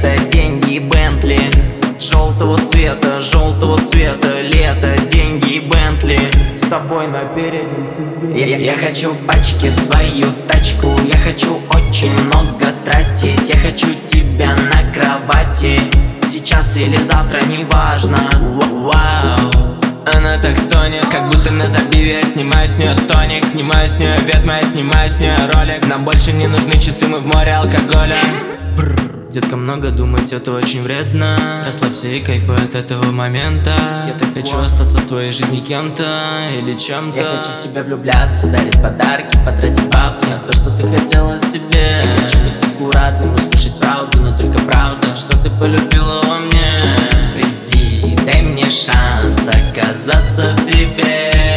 лето, деньги, Бентли. Желтого цвета, лето, деньги, Бентли. С тобой на переднем сиденье. Я хочу пачки в свою тачку, я хочу очень много тратить. Я хочу тебя на кровати, сейчас или завтра, неважно. Вау. Она так стонет, как будто на забиве. Я снимаю с нее стоник, снимаю с нее ветма, я снимаю с нее ролик. Нам больше не нужны часы, мы в море алкоголя. Детка, много думать, это очень вредно. Расслабься и кайфуй от этого момента. Я так хочу остаться в твоей жизни кем-то или чем-то. Я хочу в тебя влюбляться, дарить подарки, потратить бабки на то, что ты хотела себе. Я хочу быть аккуратным, услышать правду, но только правду, что ты полюбила во мне. Приди, дай мне шанс оказаться в тебе.